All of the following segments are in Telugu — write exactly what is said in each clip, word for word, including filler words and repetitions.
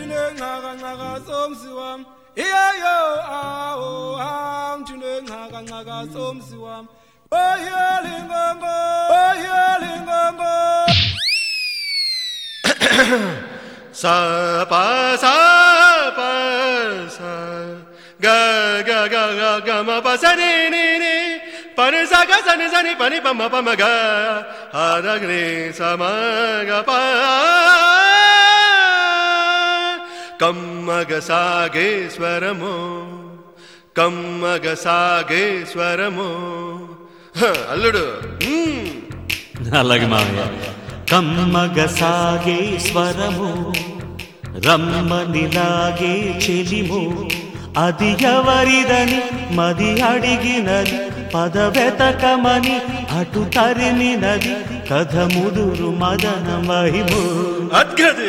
ngaka ngaka somsi wami iyayo awo angithule ngaka ngaka somsi wami oyele ngombo oyele ngombo sa pa sa pa sa ga ga ga ga ga ma pa sa ni ni ni pa ni sa ga sa ni sa ni pa ni pa ma pa ma ga ha da ni sa ma ga pa కమ్మగ సాగే స్వరమో కమ్మగ సాగే స్వరమో అల్లుడు అలాగే మావయ్య కమ్మగ సాగే స్వరము రమ్మనిలాగే చెలిము అది ఎవరిదని మది అడిగినది పదవెతకమని అటు తరిమినది కథ ముదురు మదన మహిము అద్గది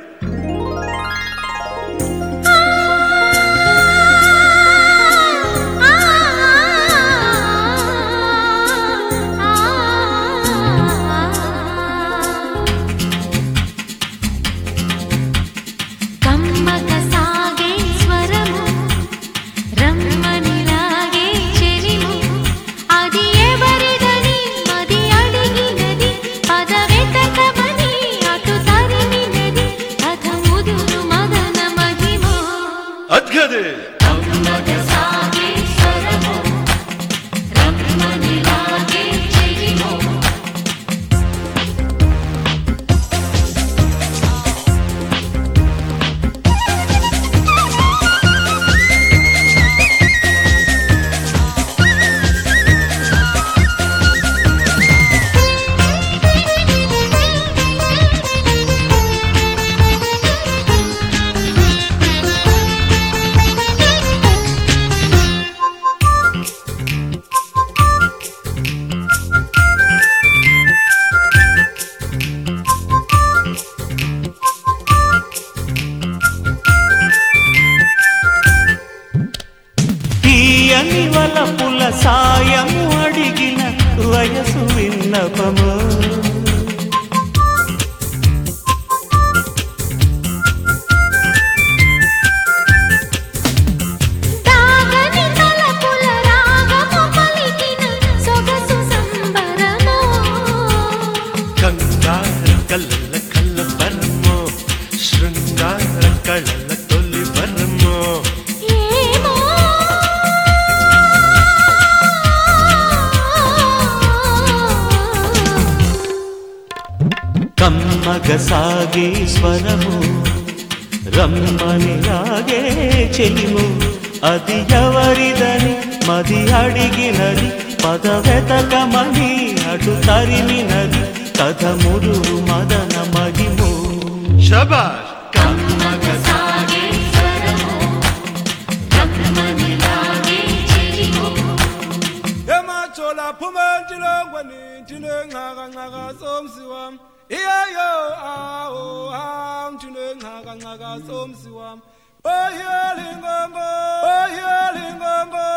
వలపుల సాయము అడిగిన వయసు విన్నపము దాగని తలపుల రాగము పలికిన సొగసు సంబరము కంగార కళ్ళ కళ్ళ పరమో శృంగార కళ్ళ తొలి పరమో కమ్మగ సాగే స్వరము రమ్మనిలాగే చెలిము అది ఎవరిదని మది అడిగినది పదవెతకమని అటు తరిమినది కథ ముదురు మదన మహిము శబాష్ కమ్మగ సాగే స్వరము రమ్మనిలాగే చెలిము emachola phuma ntilongweni ntile ngaka ngaka somsi wami iyayo awo angithule ngaka ngaka somsi wami oyele ngombo oyele ngombo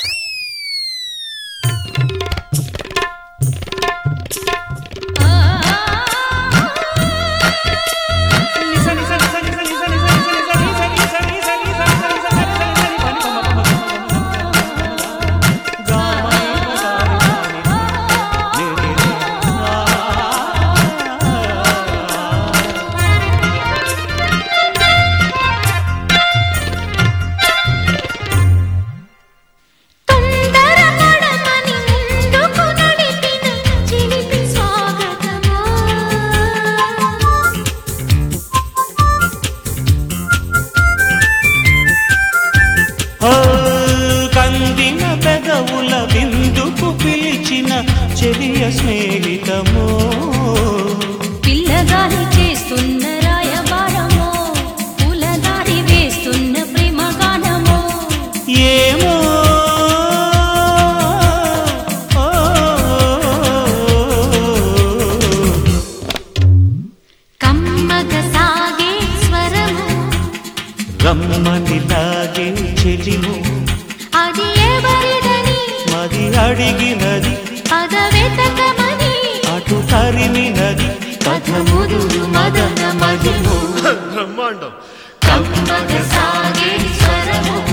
కందిన పెదవుల విందుకు పిలిచిన చెలియ స్నేహితమో పిల్లగాలి చేస్తున్న రాయబారమో పూలదారి వేస్తున్న ప్రేమగానమో ఏమో కమ్మగ సాగే స్వరము రమ్మనిలాగే చెలిము అది ఎవరిదని మది అడిగినది పదవెతకమని అటు తరిమినది కథ ముదురు మదన మహిము బ్రహ్మాండం కమ్మగ సాగే స్వరము